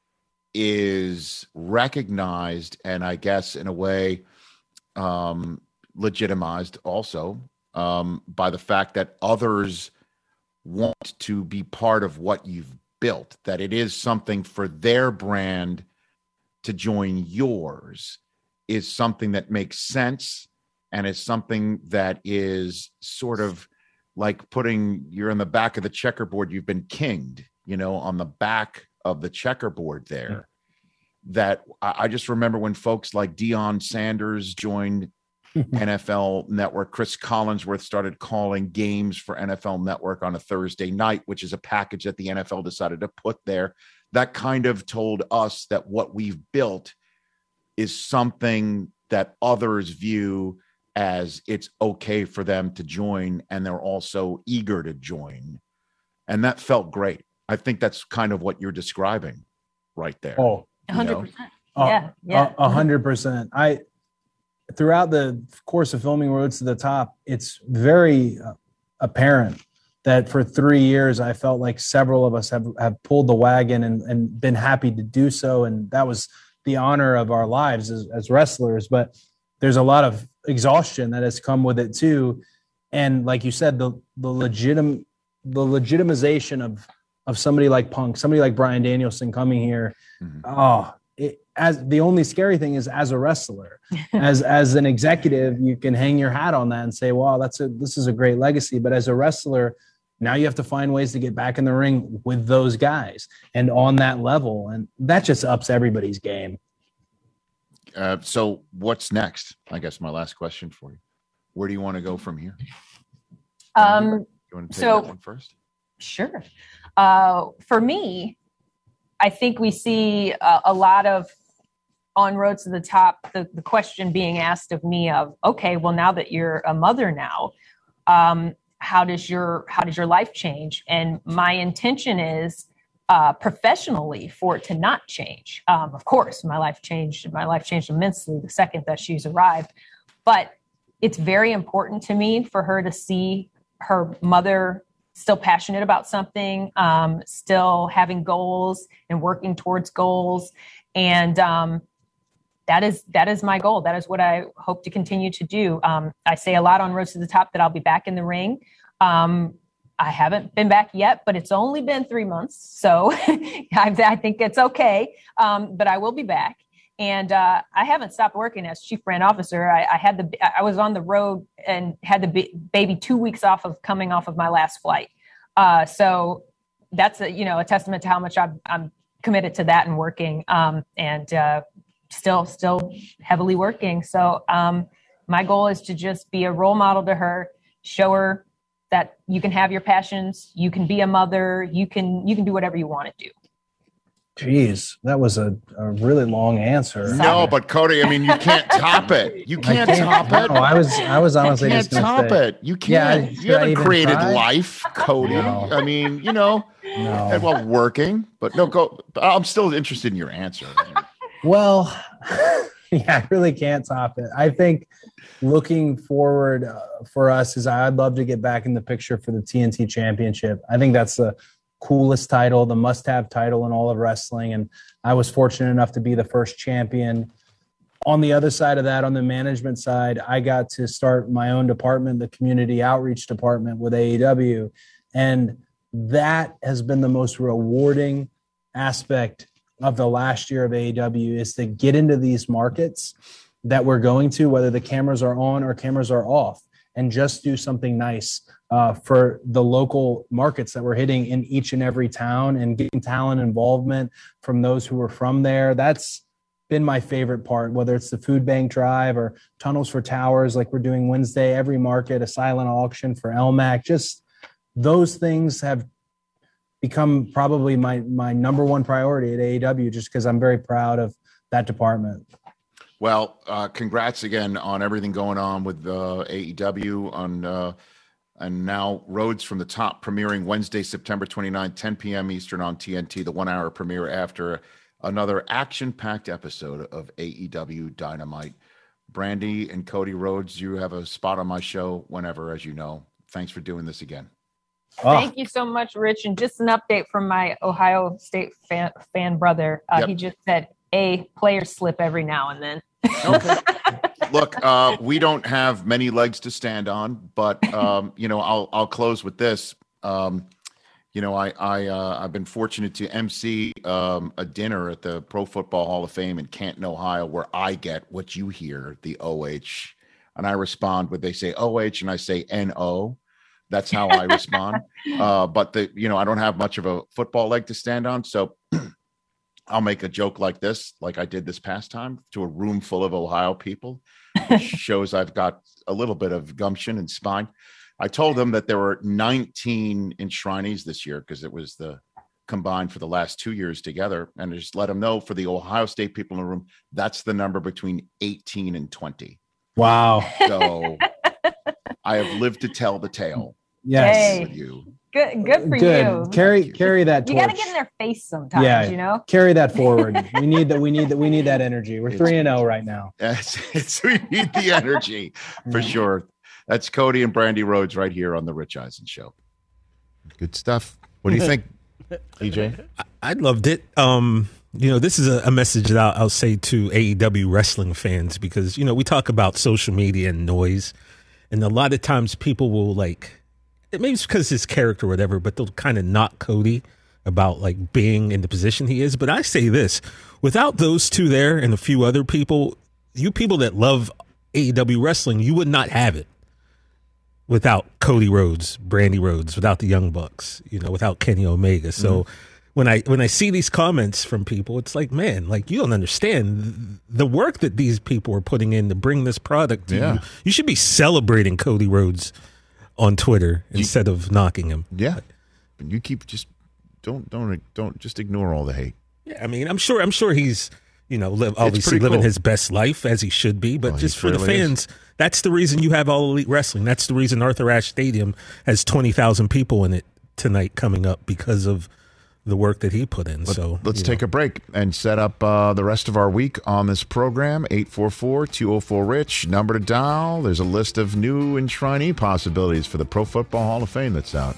is recognized and I guess in a way um, legitimized also um, by the fact that others want to be part of what you've built, that it is something for their brand to join yours is something that makes sense and is something that is sort of like putting, you're in the back of the checkerboard, you've been kinged, you know, on the back of the checkerboard there. Yeah. That I, I just remember when folks like Deion Sanders joined N F L Network, Chris Collinsworth started calling games for N F L Network on a Thursday night, which is a package that the N F L decided to put there. That kind of told us that what we've built is something that others view as it's okay for them to join, and they're also eager to join. And that felt great. I think that's kind of what you're describing right there. Oh, one hundred percent. Oh, yeah, yeah. A hundred percent. I, throughout the course of filming Roads to the Top, it's very uh, apparent that for three years, I felt like several of us have, have pulled the wagon and, and been happy to do so. And that was the honor of our lives as, as wrestlers. But there's a lot of exhaustion that has come with it too. And like you said, the, the legitim, the legitimization of, of somebody like Punk, somebody like Bryan Danielson coming here. Mm-hmm. Oh, it, as the only scary thing is as a wrestler, as, as an executive, you can hang your hat on that and say, wow, that's a, this is a great legacy. But as a wrestler, now you have to find ways to get back in the ring with those guys and on that level. And that just ups everybody's game. Uh, so what's next? I guess my last question for you. Where do you want to go from here? Um, you want to take so, that one first? Sure. Uh, for me, I think we see a, a lot of on Roads to the Top, the, the question being asked of me of, okay, well, now that you're a mother now, um, how does your, how does your life change? And my intention is, Uh, professionally for it to not change. Um, of course, my life changed. My life changed immensely the second that she's arrived. But it's very important to me for her to see her mother still passionate about something, um, still having goals and working towards goals. And um, that is that is my goal. That is what I hope to continue to do. Um, I say a lot on Roads to the Top that I'll be back in the ring. Um, I haven't been back yet, but it's only been three months. So I, I think it's okay. Um, but I will be back. And uh, I haven't stopped working as chief brand officer. I, I had the, I was on the road and had the b- baby two weeks off of coming off of my last flight. Uh, so that's a, you know, a testament to how much I'm, I'm committed to that and working um, and uh, still, still heavily working. So um, my goal is to just be a role model to her, show her that you can have your passions, you can be a mother, you can you can do whatever you want to do. Jeez, that was a, a really long answer. No, but Cody, I mean, you can't top it. You can't, can't top it. No, I was I was honestly you can't just top say, it. You can't. Yeah, you haven't created try? life, Cody. No. I mean, you know, no. and well, working, but no, go. I'm still interested in your answer. Well, yeah, I really can't top it. I think looking forward uh, for us is I'd love to get back in the picture for the T N T Championship. I think that's the coolest title, the must-have title in all of wrestling. And I was fortunate enough to be the first champion on the other side of that, on the management side, I got to start my own department, the community outreach department with A E W. And that has been the most rewarding aspect of the last year of A E W, is to get into these markets that we're going to, whether the cameras are on or cameras are off, and just do something nice uh, for the local markets that we're hitting in each and every town, and getting talent involvement from those who are from there. That's been my favorite part, whether it's the food bank drive or Tunnels for Towers, like we're doing Wednesday, every market, a silent auction for L M A C. Just those things have become probably my, my number one priority at A E W, just because I'm very proud of that department. Well, uh, congrats again on everything going on with uh, A E W on uh, and now Rhodes from the Top, premiering Wednesday, September twenty-ninth, ten p.m. Eastern on T N T, the one-hour premiere after another action-packed episode of A E W Dynamite. Brandy and Cody Rhodes, you have a spot on my show whenever, as you know. Thanks for doing this again. Oh. Thank you so much, Rich. And just an update from my Ohio State fan, fan brother. Uh, yep. He just said, a players slip every now and then. Okay. Look, uh, we don't have many legs to stand on, but um, you know, I'll I'll close with this. Um, you know, I I uh, I've been fortunate to emcee um, a dinner at the Pro Football Hall of Fame in Canton, Ohio, where I get what you hear, the O H, and I respond when they say O H, and I say N O. That's how I respond. Uh, but the you know, I don't have much of a football leg to stand on, so. I'll make a joke like this, like I did this past time, to a room full of Ohio people, which shows I've got a little bit of gumption and spine. I told them that there were nineteen enshrinees this year, because it was the combined for the last two years together. And I just let them know, for the Ohio State people in the room, that's the number between eighteen and twenty. Wow. So I have lived to tell the tale. Yes. With you. Good, good for good. you. Carry, carry that. You torch. got to get in their face sometimes. Yeah, you know. Carry that forward. We need that. We need that. We need that energy. We're three and zero right now. It's, it's, we need the energy for sure. That's Cody and Brandy Rhodes right here on the Rich Eisen Show. Good stuff. What do you think, E J? I, I loved it. Um, you know, this is a, a message that I'll, I'll say to A E W wrestling fans, because you know we talk about social media and noise, and a lot of times people will like. Maybe it's because his character or whatever, but they'll kind of knock Cody about like being in the position he is. But I say this, without those two there and a few other people, you people that love A E W wrestling, you would not have it without Cody Rhodes, Brandy Rhodes, without the Young Bucks, you know, without Kenny Omega. So mm. when I when I see these comments from people, it's like, man, like you don't understand the work that these people are putting in to bring this product to yeah. you. You should be celebrating Cody Rhodes on Twitter instead you, of knocking him. Yeah. But you keep just don't don't don't just ignore all the hate. Yeah, I mean, I'm sure I'm sure he's, you know, live, obviously living cool. his best life as he should be, but well, just for the fans, is. That's the reason you have All Elite Wrestling. That's the reason Arthur Ashe Stadium has twenty thousand people in it tonight coming up, because of the work that he put in. Let, so let's take know. a break and set up uh, the rest of our week on this program. eight four four, two oh four, RICH, number to dial. There's a list of new enshrinee possibilities for the Pro Football Hall of Fame that's out.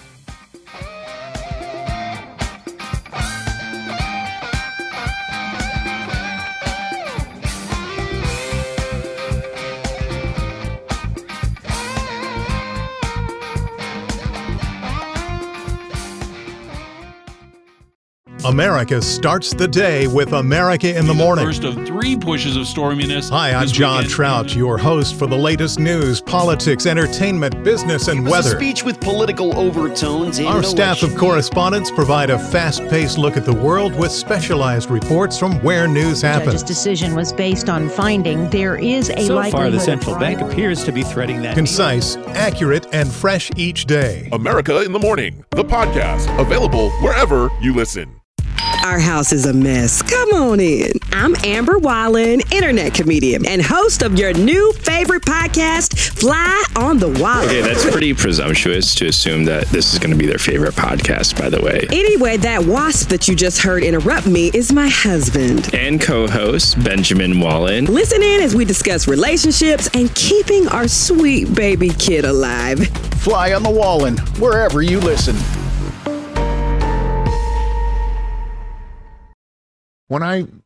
America starts the day with America in the Morning. First of three pushes of storminess. Hi, I'm John weekend. Trout, your host for the latest news, politics, entertainment, business, and it was weather. A speech with political overtones. Our staff of correspondents provide a fast-paced look at the world with specialized reports from where news happens. The judge's decision was based on finding there is a so likelihood. So far, the central bank appears to be threading that. Concise, accurate, and fresh each day. America in the Morning, the podcast, available wherever you listen. Our house is a mess. Come on in. I'm Amber Wallen, internet comedian and host of your new favorite podcast, Fly on the Wall. Okay, that's pretty presumptuous to assume that this is going to be their favorite podcast, by the way. Anyway, that wasp that you just heard interrupt me is my husband. And co-host, Benjamin Wallen. Listen in as we discuss relationships and keeping our sweet baby kid alive. Fly on the Wallen, wherever you listen. When I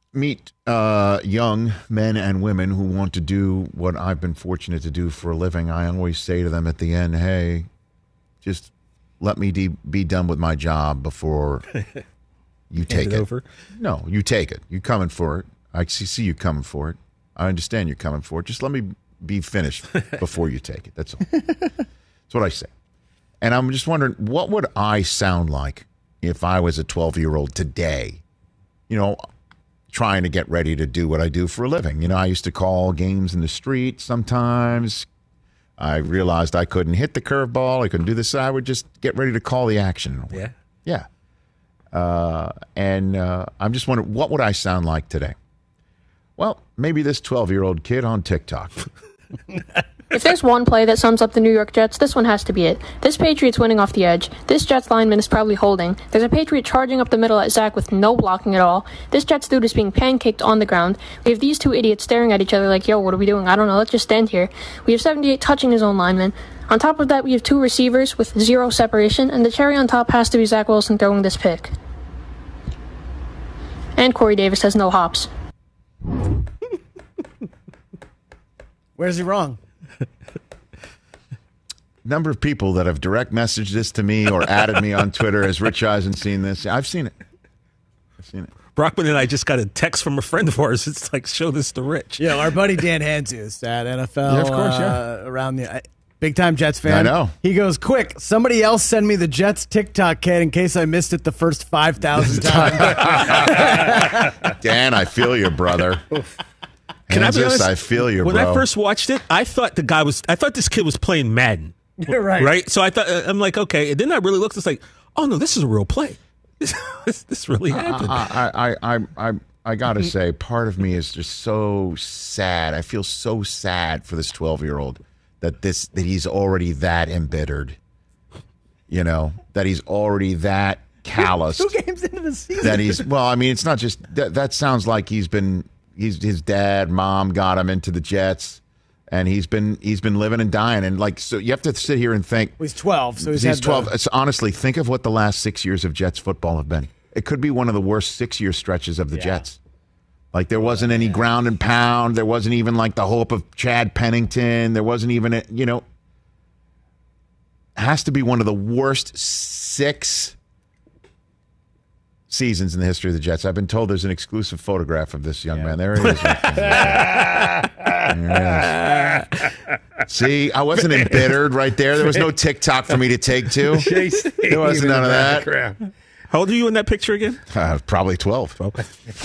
meet uh, young men and women who want to do what I've been fortunate to do for a living, I always say to them at the end, hey, just let me de- be done with my job before you take it, it over. No, you take it. You coming for it. I see you coming for it. I understand you're coming for it. Just let me be finished before you take it. That's all. That's what I say. And I'm just wondering, what would I sound like if I was a twelve-year-old today, you know, trying to get ready to do what I do for a living? You know, I used to call games in the street sometimes. I realized I couldn't hit the curveball. I couldn't do this. I would just get ready to call the action. Yeah. Yeah. Uh, and uh, I'm just wondering, what would I sound like today? Well, maybe this twelve-year-old kid on TikTok. If there's one play that sums up the New York Jets, this one has to be it. This Patriot's winning off the edge. This Jets lineman is probably holding. There's a Patriot charging up the middle at Zach with no blocking at all. This Jets dude is being pancaked on the ground. We have these two idiots staring at each other like, yo, what are we doing? I don't know. Let's just stand here. We have seventy-eight touching his own lineman. On top of that, we have two receivers with zero separation, and the cherry on top has to be Zach Wilson throwing this pick. And Corey Davis has no hops. Where's he wrong? Number of people that have direct messaged this to me or added me on Twitter. Has Rich Eisen seen this? I've seen it. I've seen it. Brockman and I just got a text from a friend of ours. It's like, show this to Rich. Yeah, our buddy Dan Hanzus at N F L. Yeah, of course, yeah. Uh, around the uh, big time Jets fan. I know. He goes, quick, somebody else send me the Jets TikTok kid in case I missed it the first five thousand times. Dan, I feel you, brother. Can I be Hanzus, honest? I feel you, when bro. I first watched it, I thought the guy was, I thought this kid was playing Madden. Right. Right? So I thought, I'm like, okay. And then I really looked, it's like, oh no, this is a real play. This, this really happened. I, I, I, I, I got to say, part of me is just so sad. I feel so sad for this twelve-year-old that this that he's already that embittered. You know, that he's already that calloused. Two games into the season. That he's well. I mean, it's not just that. That sounds like he's been. He's his dad, mom got him into the Jets, and he's been he's been living and dying. And like, so you have to sit here and think. Well, he's twelve, so he's, he's had twelve. The... It's, honestly, think of what the last six years of Jets football have been. It could be one of the worst six-year stretches of the yeah. Jets. Like, there wasn't any ground and pound. There wasn't even, like, the hope of Chad Pennington. There wasn't even, a, you know, has to be one of the worst six seasons in the history of the Jets. I've been told there's an exclusive photograph of this young yeah. man. There it is. There it is. See, I wasn't embittered right there. There was no TikTok for me to take to. There wasn't none of that. How old are you in that picture again? Uh, probably twelve. Okay.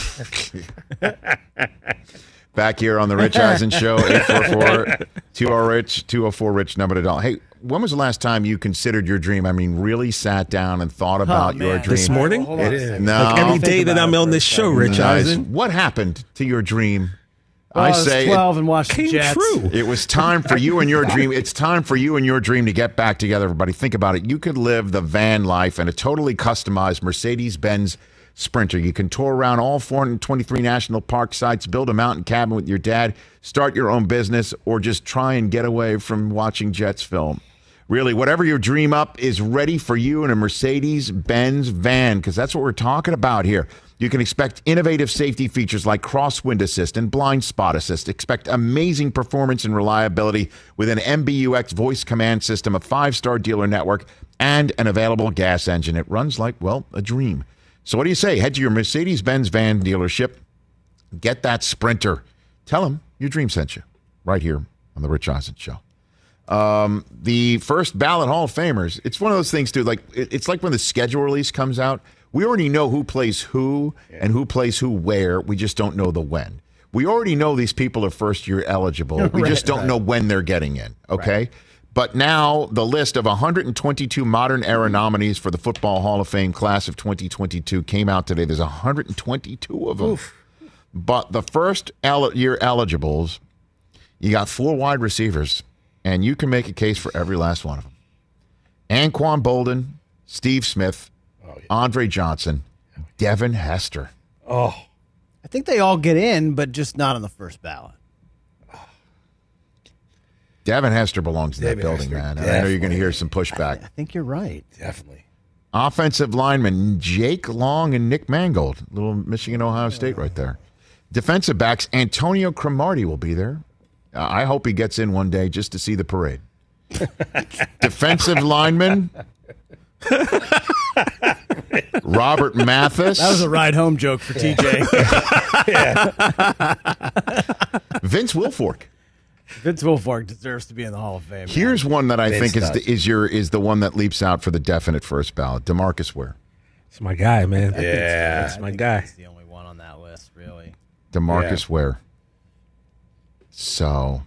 Back here on the Rich Eisen Show, eight four four, two oh Rich, two oh four Rich, number to dial. Hey, when was the last time you considered your dream? I mean, really sat down and thought about oh, your dream? This morning? Hold it on. is. No. Like every day that I'm on this show, Rich Nice. Eisen. What happened to your dream? Well, I I was say twelve it, and watched the Jets. True. It was time for you and your dream. It's time for you and your dream to get back together, everybody. Think about it. You could live the van life in a totally customized Mercedes-Benz Sprinter. You can tour around all four hundred twenty-three national park sites, build a mountain cabin with your dad, start your own business, or just try and get away from watching Jets film. Really, whatever your dream up is ready for you in a Mercedes-Benz van, because that's what we're talking about here. You can expect innovative safety features like crosswind assist and blind spot assist. Expect amazing performance and reliability with an M B U X voice command system, a five-star dealer network, and an available gas engine. It runs like, well, a dream. So what do you say? Head to your Mercedes-Benz van dealership. Get that Sprinter. Tell them your dream sent you right here on the Rich Eisen Show. Um, the first ballot Hall of Famers. It's one of those things, dude. Like it, it's like when the schedule release comes out. We already know who plays who yeah. and who plays who where. We just don't know the when. We already know these people are first year eligible. We right, just don't right. know when they're getting in. Okay. Right. But now the list of one hundred twenty-two modern era nominees for the Football Hall of Fame class of twenty twenty-two came out today. There's one hundred twenty-two of them. Oof. But the first el- year eligibles, you got four wide receivers, and you can make a case for every last one of them. Anquan Bolden, Steve Smith, oh, yeah. Andre Johnson, Devin Hester. Oh, I think they all get in, but just not on the first ballot. Devin Hester belongs in Devin that building, Hester, man. And I know you're going to hear some pushback. I think you're right. Definitely. Offensive linemen Jake Long and Nick Mangold. Little Michigan-Ohio State right there. Defensive backs, Antonio Cromartie will be there. Uh, I hope he gets in one day just to see the parade. Defensive lineman, Robert Mathis. That was a ride home joke for T J. Vince Wilfork. Vince Wilfork deserves to be in the Hall of Fame. Here's one that I Vince think is does. the, is your is the one that leaps out for the definite first ballot. DeMarcus Ware. It's my guy, man. Yeah. That's my guy. He's the only one on that list, really. DeMarcus Ware. So,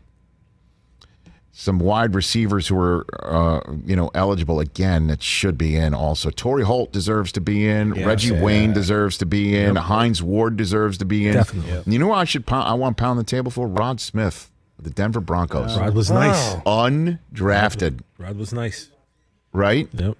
some wide receivers who are, uh, you know, eligible again that should be in also. Torrey Holt deserves to be in. Yes, Reggie yeah. Wayne deserves to be in. Yep. Hines Ward deserves to be in. Definitely. Yep. You know who I should pound, I want to pound the table for? Rod Smith, of the Denver Broncos. Rod was nice. Undrafted. Rod was nice. Right? Yep.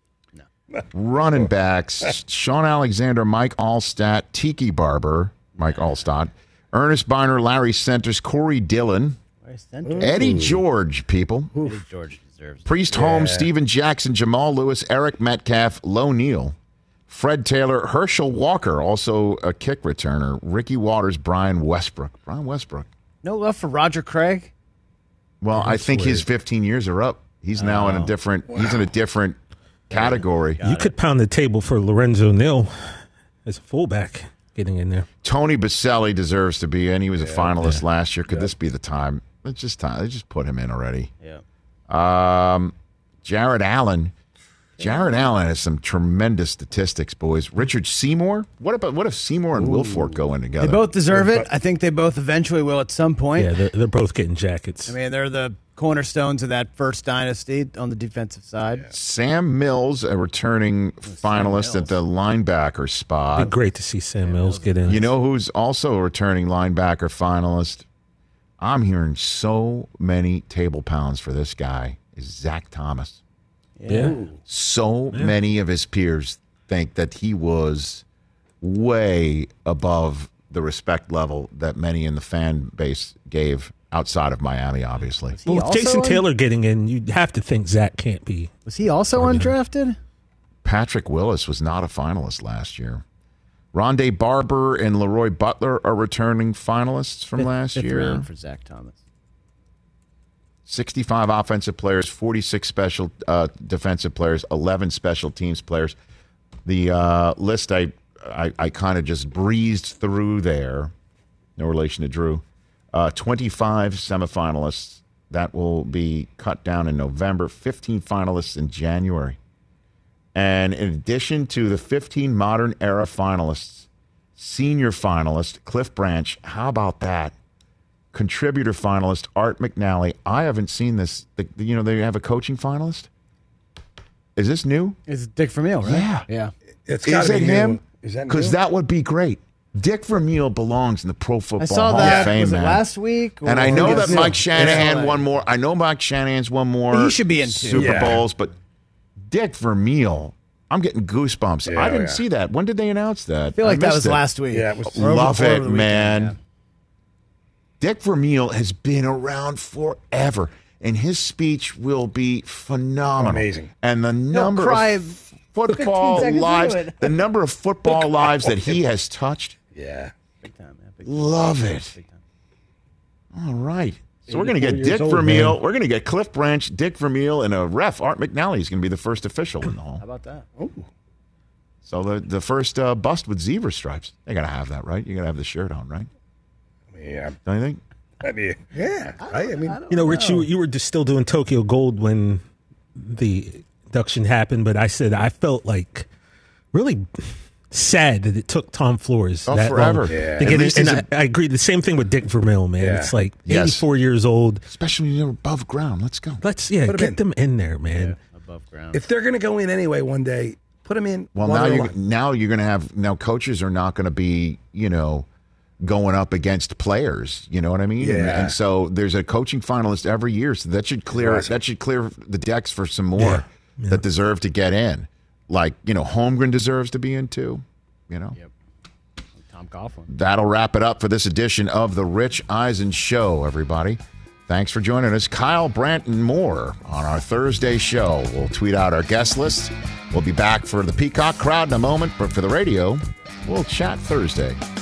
Running backs, Sean Alexander, Mike Allstott, Tiki Barber, Mike Allstott, Ernest Biner, Larry Centers, Corey Dillon, Eddie George, people. Eddie George deserves it. Priest Holmes, Steven Jackson, Jamal Lewis, Eric Metcalf, Lo Neal, Fred Taylor, Herschel Walker, also a kick returner, Ricky Waters, Brian Westbrook. Brian Westbrook. No love for Roger Craig? Well, I think his fifteen years are up. He's now in a different he's in a different category. You could pound the table for Lorenzo Neal as a fullback getting in there. Tony Baselli deserves to be in. He was a finalist last year. Could this be the time? It's just time. Let's just put him in already. Yeah. Um, Jared Allen. Jared Allen has some tremendous statistics, boys. Richard Seymour. What about what if Seymour and Wilfork go in together? They both deserve it. I think they both eventually will at some point. Yeah, they're, they're both getting jackets. I mean, they're the cornerstones of that first dynasty on the defensive side. Sam Mills, a returning finalist at the linebacker spot. It'd be great to see Sam Mills get in. You know who's also a returning linebacker finalist? I'm hearing so many table pounds for this guy is Zach Thomas. Yeah. So Yeah. many of his peers think that he was way above the respect level that many in the fan base gave outside of Miami, obviously. Well, with also Jason un- Taylor getting in, you'd have to think Zach can't be. Was he also undrafted? Patrick Willis was not a finalist last year. Rondé Barber and Leroy Butler are returning finalists from Fifth- last fifth year. round for Zach Thomas. sixty-five offensive players, forty-six special uh, defensive players, eleven special teams players. The uh, list I I, I kind of just breezed through there. No relation to Drew. Uh, twenty-five semifinalists. That will be cut down in November. fifteen finalists in January. And in addition to the fifteen modern era finalists, senior finalist Cliff Branch, how about that? Contributor finalist Art McNally. I haven't seen this. The, you know, they have a coaching finalist. Is this new? It's Dick Vermeil, right? Yeah. Yeah. It's Is gotta it be him? new. Is that Because new? that would be great. Dick Vermeil belongs in the Pro Football I saw Hall that. of Fame, Was it man. last week? And I or- know It's that Mike new. Shanahan It's won more. I know Mike Shanahan's won more. He should be in two. Super Yeah. Bowls, but Dick Vermeil, I'm getting goosebumps. Yeah, I didn't yeah. see that. When did they announce that? I feel like that missed was it. last week. Yeah, it was- Or Love before it, the weekend, man. yeah. Dick Vermeil has been around forever, and his speech will be phenomenal. Amazing. And the number cry of football seconds into lives, it. the number of football lives that he has touched, Yeah. Big time, man. Big time. love it. Big time. All right. So we're going to get eighty-four Dick years old, Vermeil. man. We're going to get Cliff Branch, Dick Vermeil, and a ref, Art McNally, is going to be the first official in the hall. How about that? So the the first uh, bust with zebra stripes. They got to have that, right? You got to have the shirt on, right? Yeah. Don't you think? I mean, yeah. I, I mean, You know, Rich, you, you were just still doing Tokyo Gold when the induction happened, but I said I felt like really sad that it took Tom Flores Oh, that forever. long Yeah. to At get least in. And he's I, I agree. The same thing with Dick Vermeil, man. Yeah. It's like Yes. eighty-four years old. Especially when you're above ground. Let's go. Let's yeah, Put 'em get in. them in there, man. Above ground. if they're going to go in anyway one day, put them in. Well, one now other you line. now you're going to have now coaches are not going to be you know going up against players. You know what I mean? And, Yeah. and so there's a coaching finalist every year, so that should clear Awesome. that should clear the decks for some more Yeah. Yeah. that deserve to get in. Like you know, Holmgren deserves to be in too. You know. Yep. Tom Coughlin. That'll wrap it up for this edition of the Rich Eisen Show, everybody. Thanks for joining us. Kyle Brandt and more on our Thursday show. We'll tweet out our guest list. We'll be back for the Peacock crowd in a moment, but for the radio, we'll chat Thursday.